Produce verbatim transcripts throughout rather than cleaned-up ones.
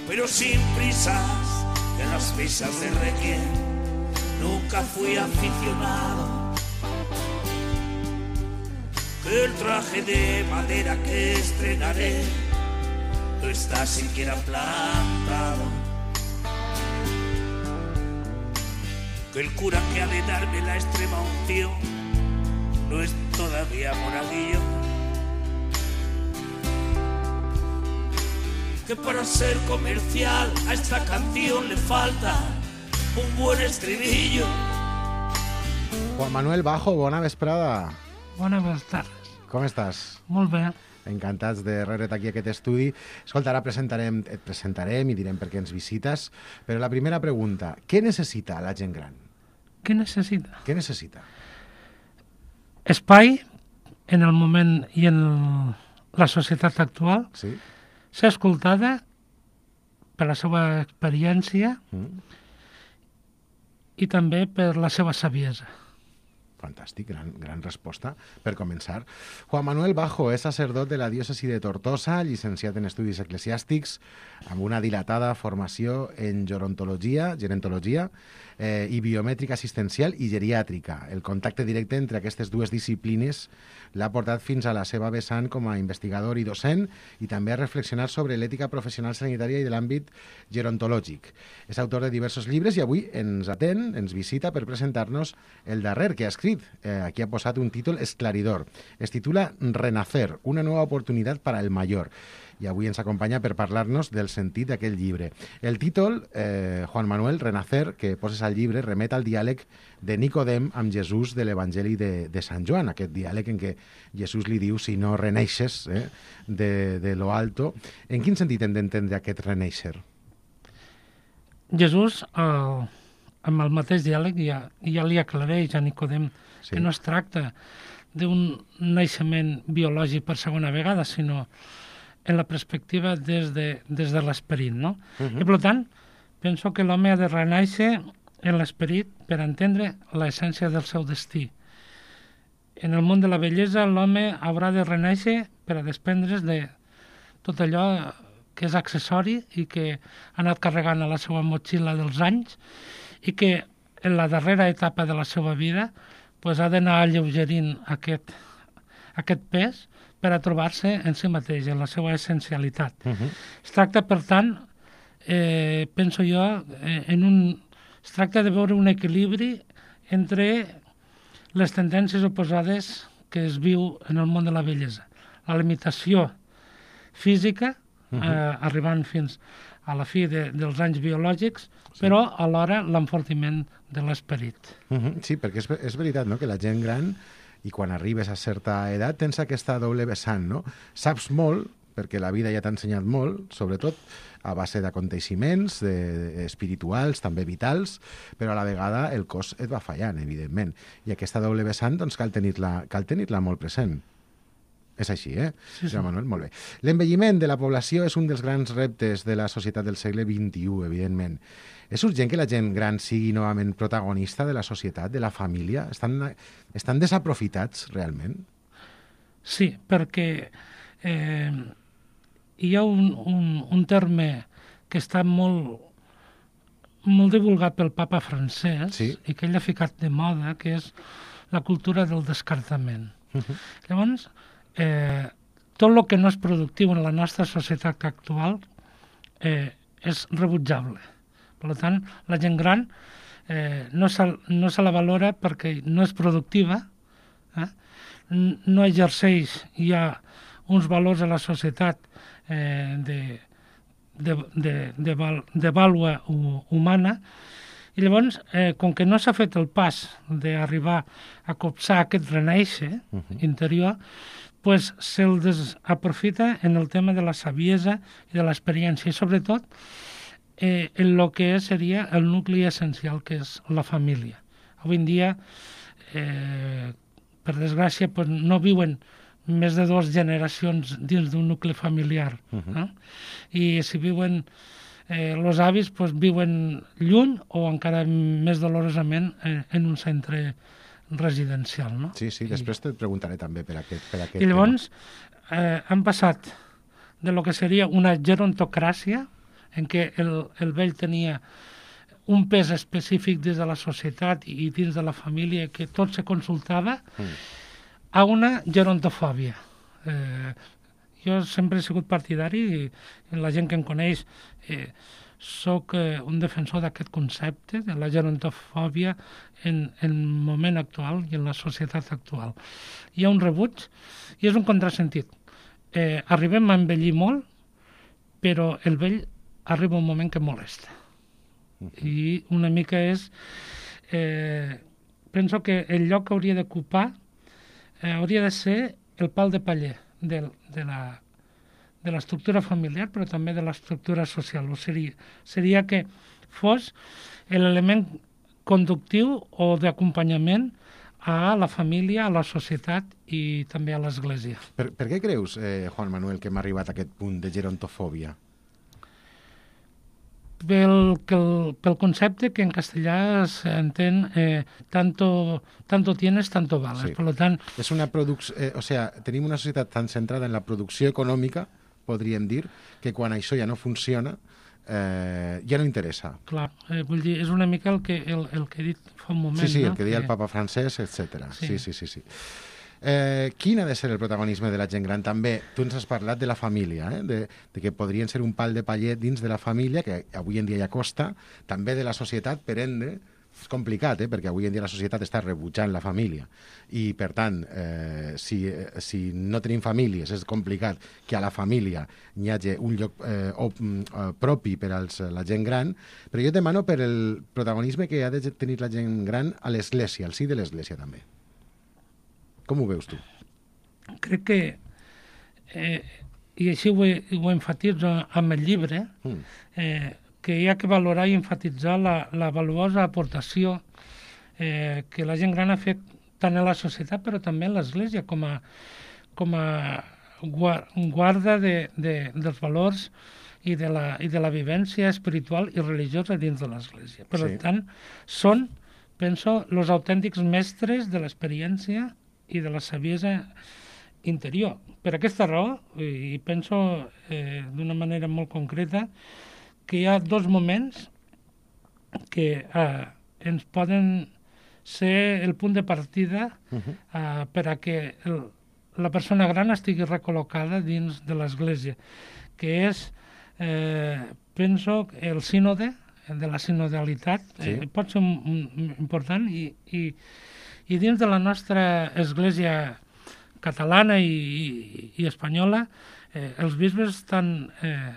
pero sin prisas, que en las misas de requiem nunca fui aficionado, que el traje de madera que estrenaré no está siquiera plantado, que el cura que ha de darme la extrema unción no es todavía monaguillo, que para ser comercial a esta canción le falta un buen estribillo. Juan Manuel Bajo, bona vesprada. Bones tardes. Com estàs? Molt bé. Encantats de rebre't aquí a aquest estudi. Escolta, ara presentarem, et presentarem i direm per què ens visites, però la primera pregunta, què necessita la gent gran? Què necessita? Què necessita? Espai, en el moment i en la societat actual, Sí? ser escoltada per la seva experiència Mm. i també per la seva saviesa. Fantàstic, gran, gran resposta. Per començar, Juan Manuel Bajo és sacerdot de la diòcesi de Tortosa, llicenciat en estudis eclesiàstics, amb una dilatada formació en gerontologia, gerontologia eh, i biomètrica assistencial i geriàtrica. El contacte directe entre aquestes dues disciplines l'ha portat fins a la seva vessant com a investigador i docent i també a reflexionar sobre l'ètica professional sanitària i de l'àmbit gerontològic. És autor de diversos llibres i avui ens atén, ens visita per presentar-nos el darrer que ha escrit. Eh, aquí ha posat un títol esclaridor. Es titula Renacer, una nova oportunitat para el mayor. I avui ens acompanya per parlar-nos del sentit d'aquest llibre. El títol, eh, Juan Manuel, Renacer, que poses al llibre, remet al diàleg de Nicodem amb Jesús de l'Evangeli de, de Sant Joan, aquest diàleg en què Jesús li diu si no reneixes eh, de, de lo alto. En quin sentit hem d'entendre aquest reneixer? Jesús, eh, amb el mateix diàleg, ja, ja li aclareix a Nicodem Sí. que no es tracta d'un naixement biològic per segona vegada, sinó en la perspectiva des de, des de l'esperit, no? Uh-huh. I, per tant, penso que l'home ha de renaixer en l'esperit per entendre l'essència del seu destí. En el món de la bellesa, l'home haurà de renaixer per a desprendre's de tot allò que és accessori i que ha anat carregant a la seva motxilla dels anys i que en la darrera etapa de la seva vida pues, ha d'anar alleugerint aquest, aquest pes per a trobar-se en si mateix, en la seva essencialitat. Uh-huh. Es tracta, per tant, eh, penso jo, eh, en un, es tracta de veure un equilibri entre les tendències oposades que es viu en el món de la bellesa. La limitació física, uh-huh. eh, arribant fins a la fi de, dels anys biològics, sí. però alhora l'enfortiment de l'esperit. Uh-huh. Sí, perquè és, és veritat, no?, que la gent gran, i quan arribes a certa edat, tens aquesta doble vessant, no? Saps molt, perquè la vida ja t'ha ensenyat molt, sobretot a base d'aconteixements de, de, espirituals, també vitals, però a la vegada el cos et va fallant, evidentment. I aquesta doble vessant, doncs, cal tenir-la cal tenir-la molt present. És així, eh? Sí, sí. Ja, Manuel, molt bé. L'envelliment de la població és un dels grans reptes de la societat del segle vint-i-u, evidentment. És urgent que la gent gran sigui novament protagonista de la societat, de la família? Estan, estan desaprofitats, realment? Sí, perquè eh, hi ha un, un, un terme que està molt, molt divulgat pel papa francès Sí. i que ell ha ficat de moda, que és la cultura del descartament. Uh-huh. Llavors, eh, tot el que no és productiu en la nostra societat actual eh, és rebutjable. Per tant, la gent gran eh, no, se, no se la valora perquè no és productiva, eh? no exerceix ja uns valors a la societat eh, de, de, de, de, val, de vàlua humana, i llavors, eh, com que no s'ha fet el pas d'arribar a copsar aquest renaixer uh-huh. interior, pues se'l desaprofita en el tema de la saviesa i de l'experiència, i sobretot eh, en el que seria el nucli essencial, que és la família. Avui en dia, eh, per desgràcia, pues, no viuen més de dues generacions dins d'un nucli familiar. Uh-huh. eh? I si viuen eh, els avis, pues, viuen lluny o encara més dolorosament eh, en un centre residencial, no? Sí, sí, després I... te preguntaré també per aquest, per aquest I llavors eh, han passat de lo que seria una gerontocràcia, en què el, el vell tenia un pes específic dins de la societat i dins de la família, que tot se consultava, mm. a una gerontofòbia. Eh, jo sempre he sigut partidari, i la gent que em coneix, eh, soc eh, un defensor d'aquest concepte, de la gerontofòbia en, en el moment actual i en la societat actual. Hi ha un rebuig i és un contrasentit. Eh, arribem a envellir molt, però el vell arriba un moment que molesta. Uh-huh. I una mica és... Eh, penso que el lloc que hauria d'ocupar eh, hauria de ser el pal de paller de, de la de l'estructura familiar, però també de l'estructura social. O seria, seria que fos l'element conductiu o d'acompanyament a la família, a la societat i també a l'Església. Per, per què creus, eh, Juan Manuel, que hem arribat a aquest punt de gerontofòbia? Pel, pel, pel concepte que en castellà s'entén eh, tanto, tanto tienes, tanto vales. Sí. Per tant... És una produc... eh, o sea, tenim una societat tan centrada en la producció econòmica, podríem dir, que quan això ja no funciona, eh, ja no interessa. Clar, eh, vull dir, és una mica el que, el, el que he dit fa un moment. Sí, sí, no? el que deia que... el papa francès, etcètera. Sí, sí, sí, sí. sí. Eh, quin ha de ser el protagonisme de la gent gran? També, tu ens has parlat de la família, eh? de, de que podrien ser un pal de paller dins de la família, que avui en dia ja costa, també de la societat, per ende, és complicat, eh? perquè avui en dia la societat està rebutjant la família. I, per tant, eh, si, eh, si no tenim famílies, és complicat que a la família hi hagi un lloc eh, op, eh, propi per als, la gent gran, però jo et demano per el protagonisme que ha de tenir la gent gran a l'Església, al si de l'Església també. Com ho veus tu? Crec que, eh, i així ho, ho enfatitzo amb el llibre, mm. eh, que hi ha que valorar i enfatitzar la, la valuosa aportació eh, que la gent gran ha fet tant a la societat però també a l'Església com a, com a guarda de, de, dels valors i de, la, i de la vivència espiritual i religiosa dins de l'Església. Per sí. tant, són, penso, els autèntics mestres de l'experiència i de la saviesa interior. Per aquesta raó, i penso eh, d'una manera molt concreta, que hi ha dos moments que eh, ens poden ser el punt de partida uh-huh. eh, per a que el, la persona gran estigui recol·locada dins de l'Església, que és, eh, penso, el sínode, de la sinodalitat, sí. eh, pot ser un, un, important, i, i, i dins de la nostra Església catalana i, i, i espanyola, eh, els bisbes estan... Eh,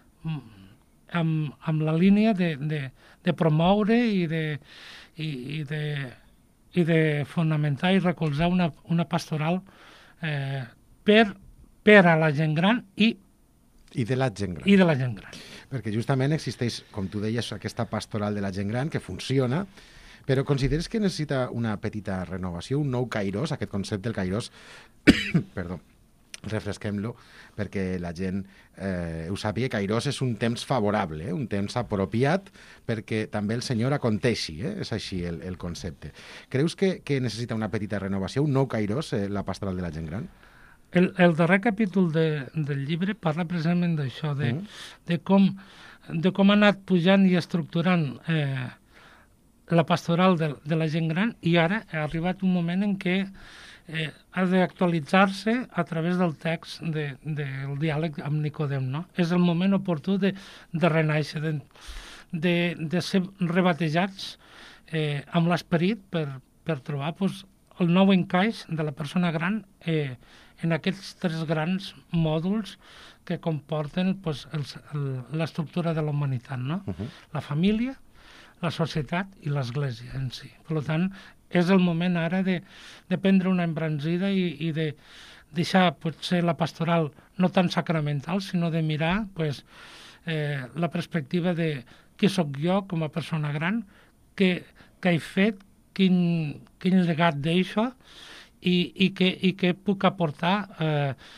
Amb, amb la línia de, de, de promoure i de, i, i de, i de fonamentar i recolzar una, una pastoral eh, per, per a la gent gran i, I de la gent gran. I de la gent gran. Perquè justament existeix, com tu deies, aquesta pastoral de la gent gran que funciona, però consideres que necessita una petita renovació, un nou kairós, aquest concepte del kairós, perdó, refresquem-lo perquè la gent eh, ho sàpiga. Kairós és un temps favorable, eh? un temps apropiat perquè també el Senyor aconteixi, eh? és així el, el concepte. Creus que, que necessita una petita renovació, un nou kairós, eh, la pastoral de la gent gran? El, el darrer capítol de, del llibre parla precisament d'això, de, mm. de, com, de com ha anat pujant i estructurant eh, la pastoral de, de la gent gran, i ara ha arribat un moment en què Eh, ha d'actualitzar-se a través del text de, del diàleg amb Nicodem, no? És el moment oportú de, de renaixer, de, de, de ser rebatejats eh, amb l'esperit per, per trobar pues, el nou encaix de la persona gran eh, en aquests tres grans mòduls que comporten pues, l'estructura de la humanitat, no? Uh-huh. La família, la societat i l'Església en si. Per tant, és el moment ara de, de prendre una embranzida i, i de deixar potser la pastoral no tan sacramental, sinó de mirar pues, eh, la perspectiva de qui sóc jo com a persona gran, què, què he fet, quin, quin legat deixo i, i, què, i què puc aportar eh,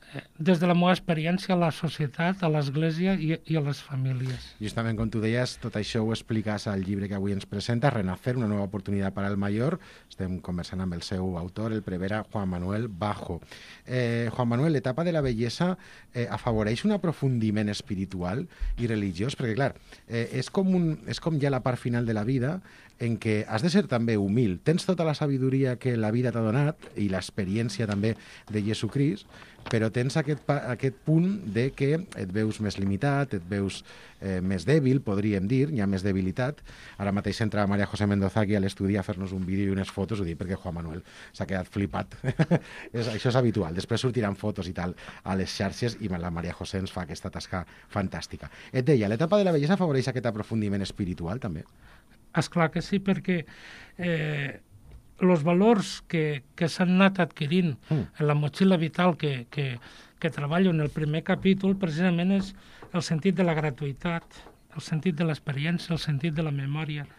des de la meva experiència a la societat, a l'Església i, i a les famílies. Justament com tu deies, tot això ho expliques al llibre que avui ens presenta, Renacer, una nova oportunitat per al Mayor. Estem conversant amb el seu autor, el prevere Juan Manuel Bajo. Eh, Juan Manuel, l'etapa de la bellesa eh, afavoreix un aprofundiment espiritual i religiós? Perquè, clar, eh, és, com un, és com ja la part final de la vida en què has de ser també humil. Tens tota la sabidoria que la vida t'ha donat i l'experiència també de Jesucrist, però tens aquest, aquest punt de que et veus més limitat, et veus eh, més dèbil, podríem dir, hi ha més debilitat. Ara mateix entra María José Mendoza aquí a l'estudi a fer-nos un vídeo i unes fotos, ho dic perquè Juan Manuel s'ha quedat flipat. és, això és habitual. Després sortiran fotos i tal a les xarxes i la María José ens fa aquesta tasca fantàstica. Et deia, l'etapa de la bellesa afavoreix aquest aprofundiment espiritual, també? Esclar que sí, perquè eh, els valors que, que s'han anat adquirint mm. en la motxilla vital que, que, que treballo en el primer capítol precisament és el sentit de la gratuïtat, el sentit de l'experiència, el sentit de la memòria,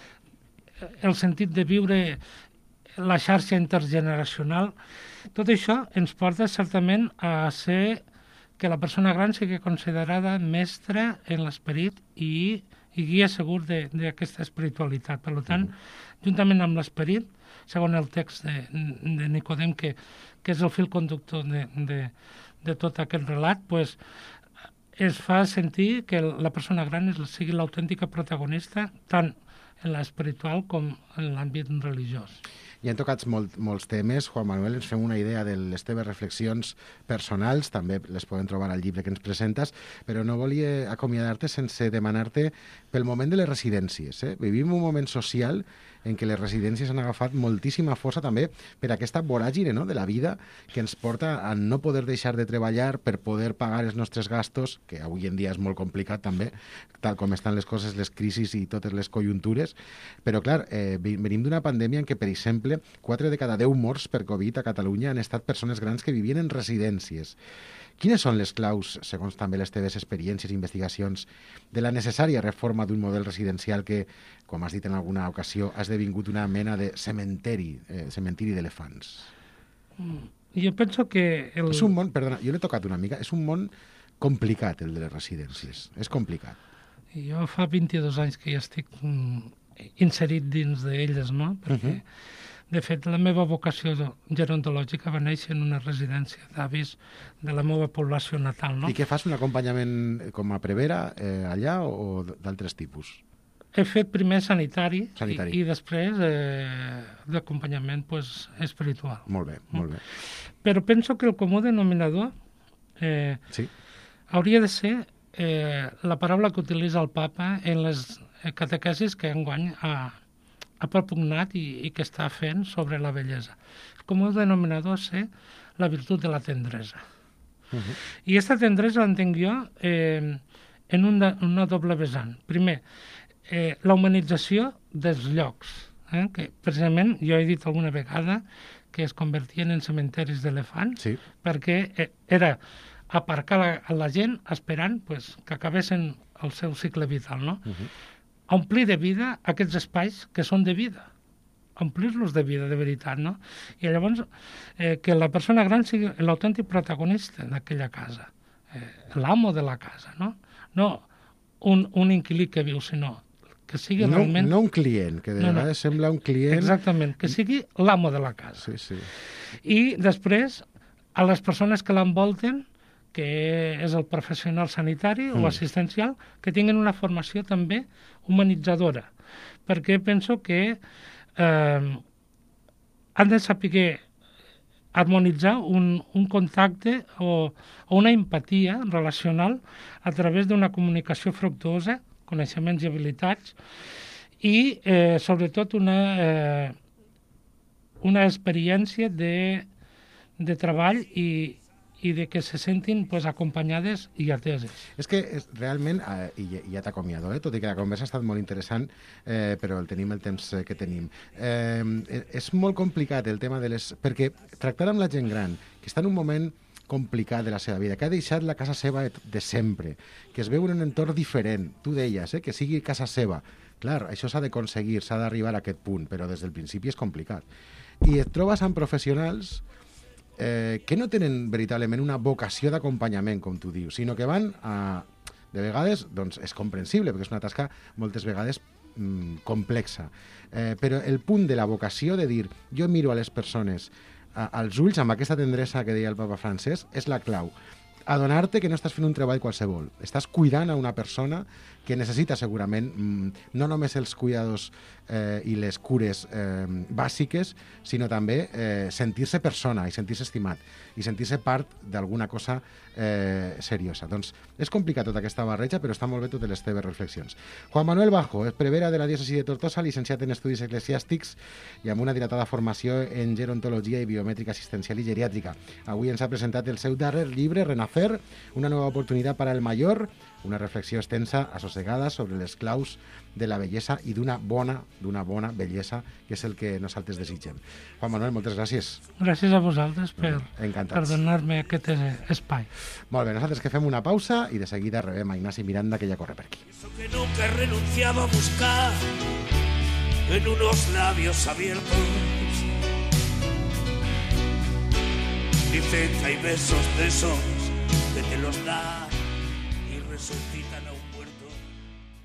mm. el sentit de viure la xarxa intergeneracional. Tot això ens porta certament a ser que la persona gran sigui considerada mestra en l'esperit i i guia segur d'aquesta espiritualitat. Per tant, mm. juntament amb l'esperit, segons el text de, de Nicodem, que, que és el fil conductor de, de, de tot aquest relat, pues, es fa sentir que la persona gran és, sigui l'autèntica protagonista tant en l'espiritual com en l'àmbit religiós. Ja hem tocat molt, molts temes. Juan Manuel, ens fem una idea de les teves reflexions personals, també les podem trobar al llibre que ens presentes, però no volia acomiadar-te sense demanar-te pel moment de les residències. Eh? Vivim un moment social en què les residències han agafat moltíssima força també per aquesta voràgine, no?, de la vida que ens porta a no poder deixar de treballar per poder pagar els nostres gastos, que avui en dia és molt complicat també, tal com estan les coses, les crisis i totes les conjuntures. Però, clar, eh, venim d'una pandèmia en què, per exemple, quatre de cada deu morts per Covid a Catalunya han estat persones grans que vivien en residències. Quines són les claus, segons també les teves experiències i investigacions, de la necessària reforma d'un model residencial que, com has dit en alguna ocasió, ha esdevingut una mena de cementeri, eh, cementiri d'elefants? Jo penso que... El... És un món, perdona, jo l'he tocat una mica, és un món complicat, el de les residències. És complicat. Jo fa vint-i-dos anys que ja estic inserit dins d'elles, no? Perquè... Uh-huh. De fet, la meva vocació gerontològica va néixer en una residència d'avis de la meva població natal. No? I què fas, un acompanyament com a prevera eh, allà o d'altres tipus? He fet primer sanitari, sanitari. I, i després eh, d'acompanyament pues, espiritual. Molt bé, molt bé. Però penso que el comú denominador eh, sí. hauria de ser eh, la paraula que utilitza el papa en les catequesis que enguany ha ha propugnat i, i que està fent sobre la bellesa. Com un denominador ser la virtut de la tendresa. Uh-huh. I aquesta tendresa l'entenc jo eh, en una, una doble vessant. Primer, eh, la humanització dels llocs, eh, que precisament jo he dit alguna vegada que es convertien en cementeris d'elefants, sí. perquè eh, era aparcar la, la gent esperant pues, que acabessin el seu cicle vital, no? Uh-huh. Omplir de vida aquests espais que són de vida, omplir-los de vida, de veritat, no? I llavors eh, que la persona gran sigui l'autèntic protagonista d'aquella casa, eh, l'amo de la casa, no? No un, un inquilí que viu, sinó que sigui no, realment... No un client, que de no, vegades no. sembla un client... Exactament, que sigui l'amo de la casa. Sí, sí. I després, a les persones que l'envolten, que és el professional sanitari mm. o assistencial, que tinguin una formació també humanitzadora, perquè penso que eh, han de saber harmonitzar un, un contacte o, o una empatia relacional a través d'una comunicació fructuosa, coneixements i habilitats, i eh, sobretot una, eh, una experiència de, de treball i, i de que se sentin pues, acompanyades i ateses. És que és, realment, eh, i ja t'acomiado, eh, tot i que la conversa ha estat molt interessant, eh, però el tenim el temps que tenim. Eh, és molt complicat el tema de les... Perquè tractar amb la gent gran, que està en un moment complicat de la seva vida, que ha deixat la casa seva de sempre, que es veu en un entorn diferent, tu deies, eh, que sigui casa seva. Clar, això s'ha d'aconseguir, s'ha d'arribar a aquest punt, però des del principi és complicat. I et trobes amb professionals eh, que no tenen veritablement una vocació d'acompanyament, com tu dius, sinó que van a... De vegades, doncs, és comprensible, perquè és una tasca moltes vegades mm, complexa. Eh, però el punt de la vocació de dir jo miro a les persones a, als ulls amb aquesta tendresa que deia el papa Francesc és la clau. Adonar-te que no estàs fent un treball qualsevol. Estàs cuidant a una persona que necessita segurament mm, no només els cuidados eh, i les cures eh, bàsiques, sinó també eh, sentir-se persona i sentir-se estimat i sentir-se part d'alguna cosa eh, seriosa. Doncs és complicat tota aquesta barreja, però està molt bé totes les teves reflexions. Juan Manuel Bajo és prevere de la diòcesi de Tortosa, llicenciat en Estudis Eclesiàstics i amb una dilatada formació en gerontologia i biomètrica assistencial i geriàtrica. Avui ens ha presentat el seu darrer llibre, Renacer, una nova oportunitat per al mayor, una reflexió extensa, assossegada, sobre les claus de la bellesa i d'una bona, d'una bona bellesa, que és el que nosaltres desitgem. Juan Manuel, moltes gràcies. Gràcies a vosaltres per, Encantats. per donar-me aquest espai. Molt bé, nosaltres que fem una pausa i de seguida rebem a Ignasi Miranda, que ja corre per aquí. Eso que nunca he renunciado a buscar en unos labios abiertos. Dicen que hay besos de esos que te los da y resucitan.